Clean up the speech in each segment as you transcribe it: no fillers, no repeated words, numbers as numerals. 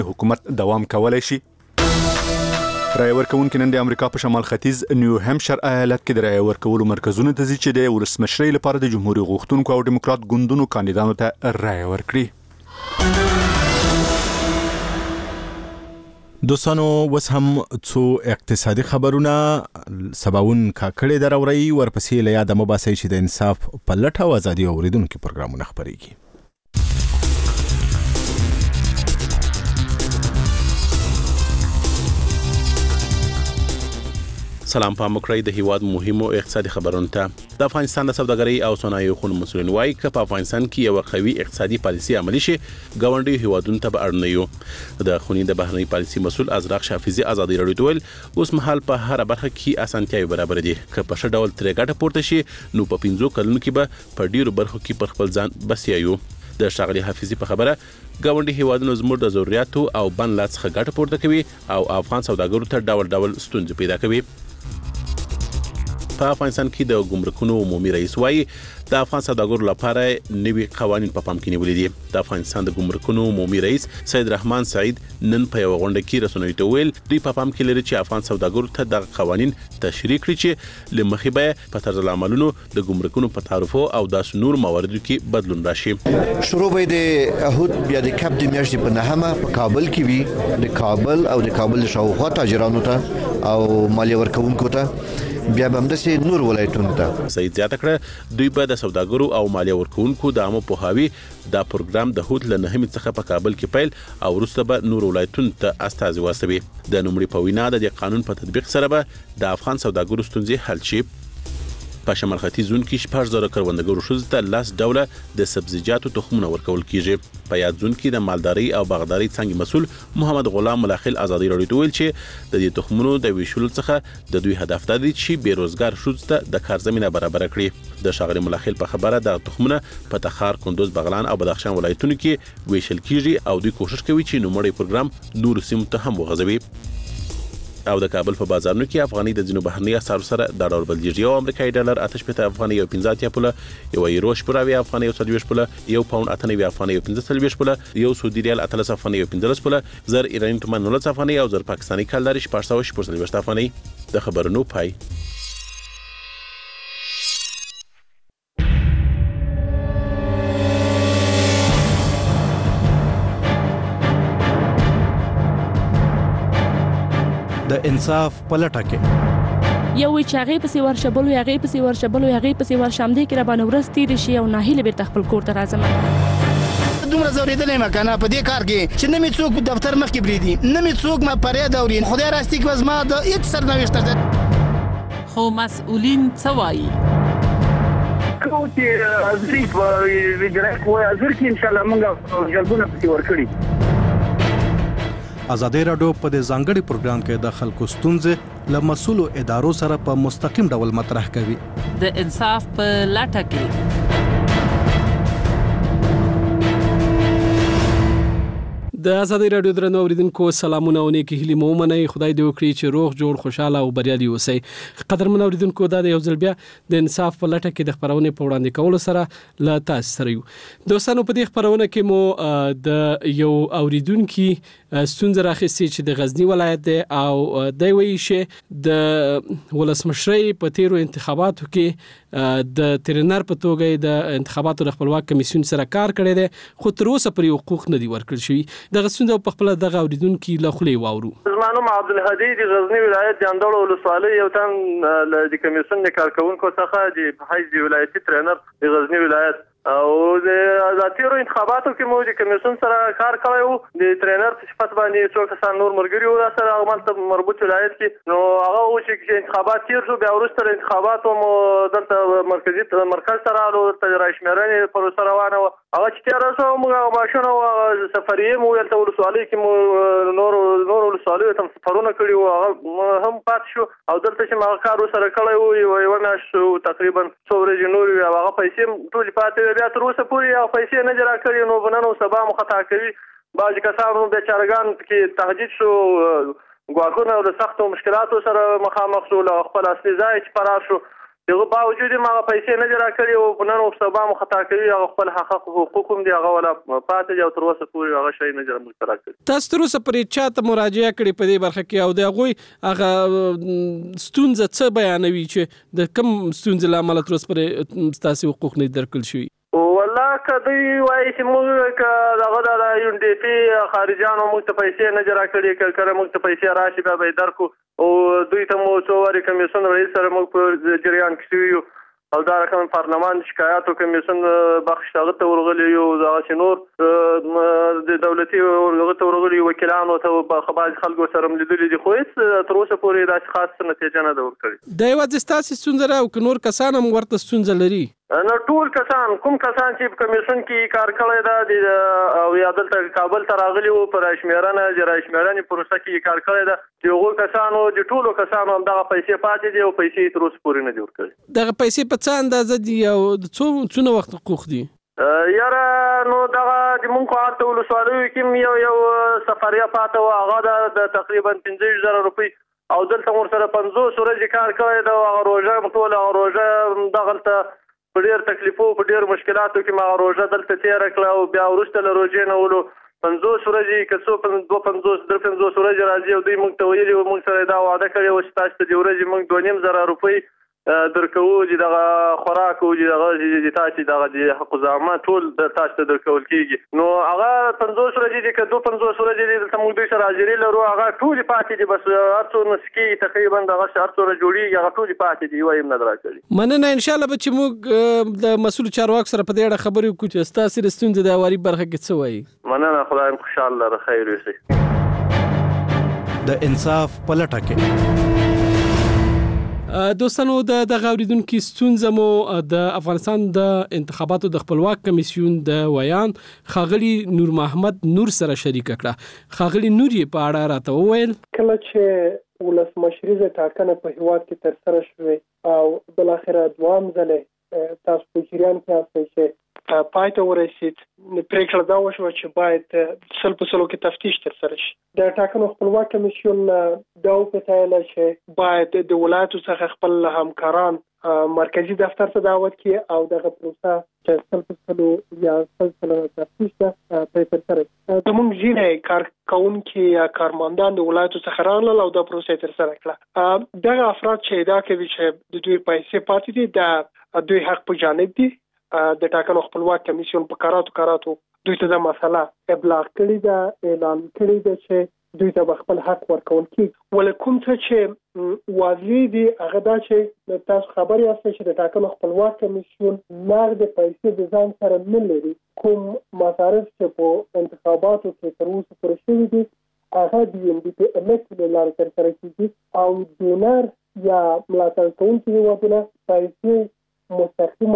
حکومت دوام کولای شي. رای ورکوونکي نن د امریکا په شمال ختیځ نیو همشر ایالت کې د رای ورکولو مرکزونو ته ځي چې د ولسمشرۍ لپاره د جمهوریت غوښتونکو او دیموکرات ګوندونو کاندیدانو ته رای ورکړي. دوستانو وس هم څو اقتصادي خبرونه سباون کاکړې دراوري ورپسې له یاده مباسي چې د انصاف په لټه او ازادي اوریدونکو پروګرامونه خبريږي. سلام په مکرای د هیواد مهمو اقتصادي خبرونو ته. د افغانستان د سوداګرۍ او صنایعو خونو مسؤلین وایي چې په افغانستان کې یو قوي اقتصادي پالیسي عملي شي ګاونډي هیوادونو ته به اړ نه یو. د خوني د بهرنۍ پالیسي مسؤل ازراق شافیزي ازادي راډیو ته ویل اوس مهال په هر برخه کې اسانتیاوي برابر دي که په ښه ډول ترې ګټه پورته شي نو په 15 کلونو کې به په ډیرو برخو کې پر خپل ځان بسیایو. د ښاغلي حافظي په خبره ګاونډي هیوادونو زموږ د ضرورتو او بن لا څخه ګټه پورته کوي او افغان سوداګرو ته ډول ډول ستونزې پیدا کوي. په افغانستان کې د ګمرکونو عمومي رئیس وایي د افغان سوداګرو لپاره نوي قوانين په پام کې نیولې دي. د افغانستان د ګمرکونو عمومي رئیس سید رحمان سعید نن په یو غونډه کې رسنیو ته ویل دوی په پام کې لري چې افغان سوداګرو ته د قوانين تشریح کړي چې لمخې به په طرز العملونو د ګمرکونو په تعرفو او د نور مواردو کې بدلون راشي. شروع به د احد بیا د کپ د میاشتې په نهمه په کابل کې وي د کابل او د کابل شاوخوا تاجرانو ته او مالیه ورکوونکو ته بیا به همداسې نور ولایتونو ته. سید زیاته کړه دوی به د سوداګرو او مالیه ورکوونکو د عامه پوهاوي دا پروګرام د هوت له نهمې څخه په کابل کې پیل او وروسته به نور ولایتونو ته استازي واستوي. د نوموړي په وینا د قانون په تطبیق سره به د افغان سوداګرو ستونزې حل شي. په شمال ختیځ زون کې 4000 کروندګرو شوز ته 10 ډوله د سبزیجاتو تخمونه ورکول کیږي. په یاد زون کې د مالداري او باغداري څنګه مسول محمد غلام ملاخل ازادي راډیو ته ویل چې د دې تخمونو د ویشلو څخه د دوی هدف دا دی چې بیروزګار شوز ته د کار زمينه برابر کړي. د شاغلي ملاخل په خبره د تخمونه په تخار، کندوز، بغلان او بدخشان ولایتونو کې ویشل کیږي او دوی کوشش کوي چې نوموړی پروګرام نور سیمو ته هم وغځوي. او د کابل په بازارونو کې افغاني د ځینو بهرني اسعارو سره د ډالر بدلیږي. یو امریکایي ډالر 8 افغاني یو 15 پوله، یو یورو 8 افغاني یو 30 پوله، یو پاوند 98 افغاني یو 15 پوله، یو سعودي ریال 13 افغاني یو 15 پوله، زر ایراني تومان 19 افغاني او زر پاکستاني کالر 440 افغاني. د خبرونو پای. د انصاف پلټه کې یو چاغې پسې ورشبلو یاغې پسې ورشبلو یاغې پسې ورشمدې کې را باندې ورستې شي او ناهیله به تخپل کور ته راځم. دومره زوریدلې مکانه په دې کار کې چې نه می څوک دفتر مخ کې بریدي نه می څوک ما پرې دوري خدای راستي کې وزما د هیڅ سرنوشت خو مسؤلین څه وایي کوتي ازري په ویډرک و ازر کې ان شاء الله موږ جلبونه پکې ورکړي. ازادي راډیو په دې ځانګړي پروګرام کې د خلکو ستونزې له مسؤلو ادارو سره په مستقیم ډول مطرح کوي. د انصاف په لټه کې د ازادي راډیو درنو اوریدونکو سلامونه او نیکی هیلې مو منئ. خدای دې وکړي چې روغ جوړ خوشاله او بریالي اوسئ. قدرمن اوریدونکو دا د یو ځل بیا د انصاف په لټه کې د خبرونې په وړاندې کولو سره له تاسو سره یو. دوستانو په دې خبرونه کې مو د یو اوریدونکو ستونزه راخېستې چې د غزنی ولایت دی او د وی شي د ولسمشرۍ په تیرو انتخاباتو کې د ترنر په توګه د انتخاباتو د خپلواک کمیسیون سره کار کړی دی خو تر اوسه پرې حقوق نه دي ورکړل شوي. دغه ستونزه په خپل دغه اوریدونکو له خولې واورو. زمانو عبدالهادي د غزنی ولایت د اندړو ولسوالۍ یو تن د کمیسیون د کارکونکو څخه د حیث د ولایتي ترنر د غزنی ولایت او د ذاتیرو انتخاباتو کې مو د کمیسیون سره کار کړی وو. د ترنر په صفت باندې څو کسان نور مرګري وو سره عمل ته مربوط ولایت کې نو هغه و چې انتخابات تیر شو بیا وروسته انتخاباتو مو دلته مرکز سره له تجربهشمیرنې پروسه روانه وه. هغه چې تیر شو موږ ماشونه او سفریه مو ولته ولسوالۍ کې مو نور ولسوالیو ته سفرونه کړي وو هغه هم پات شو او دلته چې ما کار سره کړی وو یو میاشت تقریبا څو ورځې نور هغه پیسې ټول پاتې بیا تر اوسه پورې او پیسې نه جلا کړي نو بنن او سبا مخاطا کوي. بعض کسانو د چارګان کې تهدید شو ګواښونه او د سختو مشکلاتو سره مخامخ شو له خپل اصلي ځای چې فرار شو دغه باوجود ما پیسې نه راکړي او په نن او سبا مو خطا کوي هغه خپل حقوق هم دی هغه ولا پاتې دی او تر اوسه پورې هغه شی نه موږ راکړي. تاسو تر اوسه پرې چاته مراجعه کړې په دې برخه کې او د هغوی هغه ستونزه څه بیانوي چې د کوم ستونزې له امله تر اوسه پورې ستاسو حقوق نه درکړل شوي؟ والله کدی وایي چې موږ دغه د یو ډي پی خارجانو موږ ته پیسې نه راکړي کړه موږ ته پیسې راشي بیا به درکو او دوی ته مو څو واری کمیسیون رئیس سره موږ په جریان کې یو او دا رقم پارلمان شکایاتو کمیسیون بخش هغه ته ورغلی یو دا نور د دولتي هغه ته ورغلی وکیلانو ته په خبر خلکو سره مليدل دي خو هیڅ تر اوسه پورې دا خاص نتیجه نه ده ورکړي. دا یو د ستاسو ستونزه او نور کسان هم ورته ستونزه لري؟ نو ټول کسان کوم کسان چې کمیسیون کې کار کړی دا او یا دلته کابل ته راغلي وو پر اشمیرانه جرایشمیرانه پروسه کې کار کړی دا چې هغه کسانو د ټولو کسانو هم دغه پیسې پاتې دي او پیسې تر اوسه پورې نه دي ورکړي. دغه پیسې په څه اندازه دي او څونه وخت حقوق دي؟ یاره نو دغه د مونږ کارته ولسوالیو کې یو سفریه پاته و هغه د تقریبا 15,000 روپۍ او دلته ورسره 50 ورځې کار کړی دا هغه روژه ټوله روژه دغلته په ډېر تکلیفو په ډېر مشکلاتو کې ما روژه دلته تېره کړه او بیا وروسته له روژې نه ولو 50 ورځې که څو 250 ورځې راځي او دوی موږ ته ویلي وو موږ سره دا وعده کړې وه چې تاسو ته د ورځې موږ 2,500 روپۍ درکوو چې دغه خوراک او چې دغه تاسو دغه د حق زعما ټول تاسو ته درکول کېږي. نو هغه 50 ورځې دي که 250 ورځې دي دلته موږ دوی سره حاضري لرو هغه ټولې پاتې دي بس هر څو نسکي تقریبا دغه هر څو جوړېږي هغه ټولې پاتې دي یوه یې نه راکړي. مننه انشاءالله به چې موږ د مسؤل چارواکو سره په دې اړه خبرې وکړو چې ستاسو د ستونزې د هواري برخه کې څه وایي. مننه خدای مو خوشحاله لره خیر اوسئ. د انصاف په لټه کې دوستانو د غوریدونکو ستونزه مو د افغانستان د انتخاباتو د خپلواک کمیسیون د ویان خاغلی نور محمد نور سره شریک کړه. خاغلی نور یې په اړه راته وویل کله چې ولسمشریزه ټاکنه په هیواد کې تر سره شوه او بل اخر دوام ځله تاسو په جریان کې اوسئ چې پای ته ورسید پریکړه دا وشوه چې باید سل په سلو کې تفتیش تر سره شي. د ټاکنو خپلواک کمیسیون دا وکړل چې باید د ولایتو څخه خپل همکاران مرکزی دفتر ته دعوت کړي او دغه پروسه چې سل په سلو یا سل سلو تفتیش ته تر سره زموږ ځینې کارکونکي یا کارمندان د ولایتو څخه راغلل او دا پروسه تر سره کړه. دغه افراد چې ادعا کوي چې د دوی پیسې پاتې دي د دوی حق په جانب دي. د ټاکنو خپلواک کمیسیون په کاراتو دوی ته دا مسله ابلاغ کړی دا اعلان کړی دا چې دوی ته خپل حق ورکول کیږي. ولکم ته چې واضح دي هغه دا چې تاسو خبر یاست چې د ټاکنو خپلواک کمیسیون نغد پیسې د ځان سره نه لري. کوم مصارف چې په انتخاباتو کې تر اوسه پورې شوي دي هغه د NDP الکټ له لارې تر سره کیږي او ډونر یا ملاتړ کوونکي هیوادونه پیسې مستقیما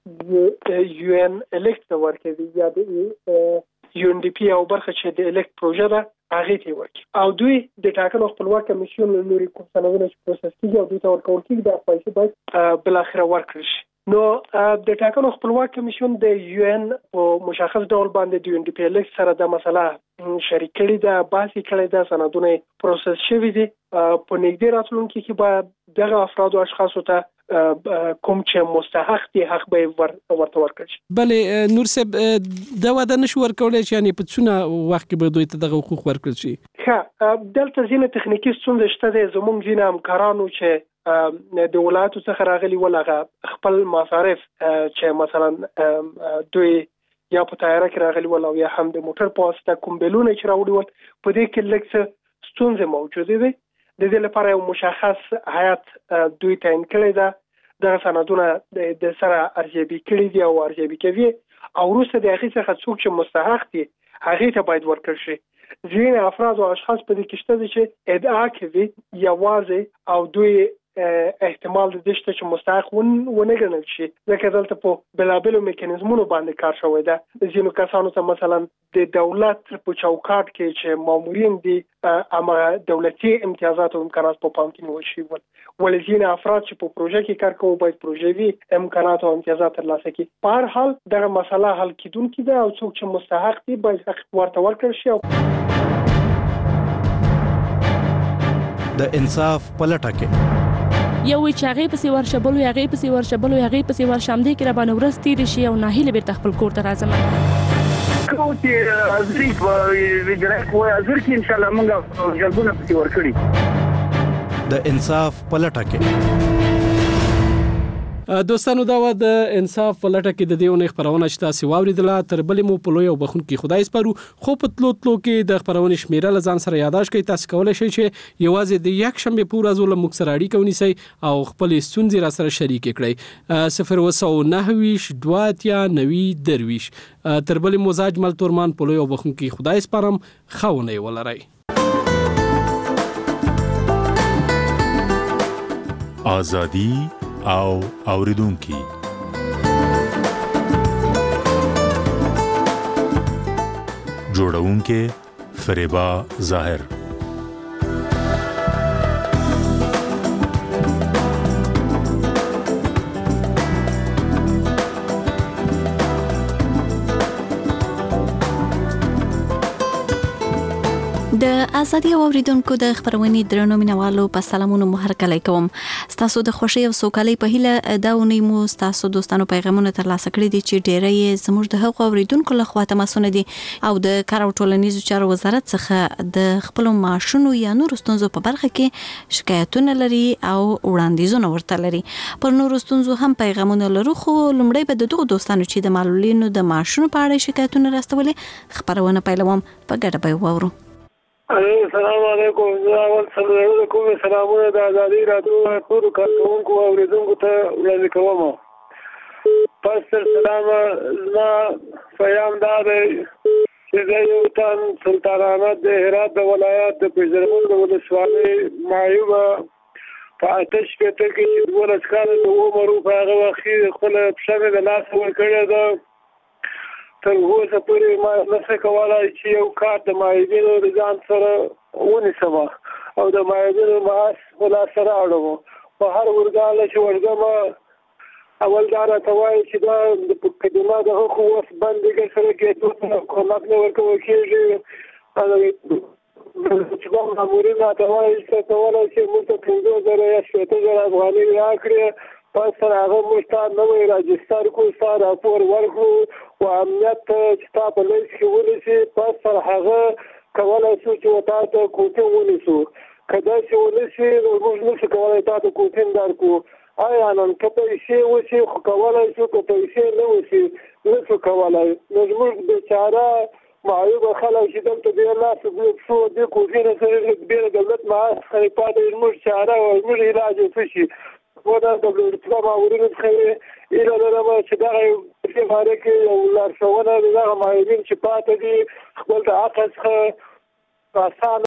UN الکټ ورکوي یا د UNDP او برخه چې د الکټ پروژه ده هغه ته ورکوي او دوی د ټاکنو خپلواک کمیسیون له لوري کوم سندونه چې پروسس کیږي او دوی ته ورکول کیږي د پیسې باید بل اخر ورکړي شي. نو د ټاکنو خپلواک کمیسیون د UN په مشخص ډول باندې د UNDP الکټ سره د مسله شریک کړي ده باسي کړي ده سندونه پروسس شوي دي په نږدې راتلونکي کې باید دغه افراد او اشخاصو ته کوم چې مستحق دي حق به ورته ورکړي. بلې نور صاحب دا وعده نشو ورکولای چې یعنی په څونه وخت کې به دوی ته دغه حقوق ورکړي شي؟ ښه دلته ځینې تخنیکی ستونزې شته دي. زموږ ځینې همکارانو چې د ولایتو څخه راغلي ولغه خپل مصارف چې مثلا دوی یا په تیاره کې راغلي ول او یا هم د موټر په واسطه کوم بلونه چې راوړي ول په دې کې لږ ستونزې موجودې دي. د دې لپاره یو مشخص هیئت دوی تعیین کړی ده دغه سندونه د سره ارزیابي کړي دي او ارزیابي کوي او وروسته د هغې څخه څوک چې مستحق دي هغې ته باید ورکړل شي. ځینې افراد او اشخاص په دې کې شته دي چې ادعا کوي یوازې او دوی احتمال د دې شته چې مستحق ونه ګڼل شي ځکه دلته په بېلابېلو میکانیزمونو باندې کار شوی ده. ځینو کسانو ته مثلا د دولت په چوکاټ کې چې مامورین دي هماغه دولتي امتیازات او امکانات په پام کې نیول شوي ول. ولې ځینې افراد چې په پروژه کې کار کوي باید پروژوي امکانات او امتیازات ترلاسه کړي. په هر حال دغه مسله حل کیدونکې ده او څوک چې مستحق دي باید حق ورته ورکړل شي. د انصاف په لټه کې یو وی چې هغه پسې ورشه بل وی هغه پسې ورشه بل وی هغه پسې ورشه همدې کې را باندې ورځ تیر شي او ناهیله بیرته خپل کور ته راځم کو چې ازري په جنایت کوی ازر کې ان شاء الله موږ جلبونه پسې ورکړي د انصاف په لټه کې دوستانو دا و د انصاف په لټه کې د دې خبرونه چې تاسو واوریدله تر بلې مو په لوی او بخون کې خدای سپارو خو په تلو کې د خبرونه شمیره لزان سره یاداش کوي تاسو کولای شئ چې یوازې د یک شنبه پورا زول موږ سره اړیکه ونیسئ او خپل ستونزې را سره شریک کړئ 029 دواتیا 90 درویش تر بلې مزاج مل تورمان په لوی او بخون کې خدای سپارم خونه ولرئ آزادی او اوریدونکي جوړونکي فریبا ظاهر د ازادي اوریدونکو د خبرونې درنو مینوالو په سلامونو مهرکلی کوم تاسو د خوشي او سوکالۍ په هیله دا ونی مو تاسو دوستانو پیغامونه ترلاسه کړی دي چې ډېرې زموږ د حقوق اوریدونکو له خوا تماسونه دي او د کار او ټولنیزو چارو وزارت څخه د خپل معاشونو یا نور ستونزو په برخه کې شکایتونه لري او وړاندیزونه ورته لري پر نور ستونزو هم پیغامونه لرو خو لومړی به دغه دوستانو چې د معلولینو د معاشونو په اړه شکایتونه راستولې خبرونه پیلوم په ګډه به وورو السلام علیکم زاول سلام سلامونه د ازادي راډیو ټول کارکونکو او اوریدونکو ته وړاندې کوم پس سلام زما پیغام دار چې یو تن سلطان احمد د هرات د ولایت د پېژرمن د ولسوالۍ معیوبه په آتش پته کې چې ولس کال د عمر په هغه وخت خپل پښه د لاس ورکړی ده تر اوسه پورې ما نشم کولای چې یو کار د معیوبینو د ځان سره ونیسم او د معیوبینو معاش ولا سره اړوم په هر ورګاله چې ورګم اول دا راته وایي چې دا د مقدمه د حقوق بندګۍ سره کېدو کومک نه ورکول کېږي چې کوم مامورین راته وایي چې کولای شي موږ ته 15,000 یا 17,000 افغانۍ راکړي پس هغه موږ ته نوی راجستر کو سره راپور ورکړو او امنیت چې تاسو په لیست کې ونیسي پس هغه کولای شو چې وتا ته کوټه ونیسو کله چې ونیسي موږ نشو کولای تاسو کوټه درکو آیا نن کته شی وشي خو کولای شو کته شی نه وشي نشو کولای موږ بیچاره معیوب خلک چې دلته دی الله سبحانه شو د کوټه سره د دولت معاش خریپاته موږ چاره او موږ علاج وشي ودا د ډیپلوما ورینې خیره اله لرم چې دا په باره کې یو لارښوونه د هغه معیوبین چې پاتې دي خپل د عقل څخه آسان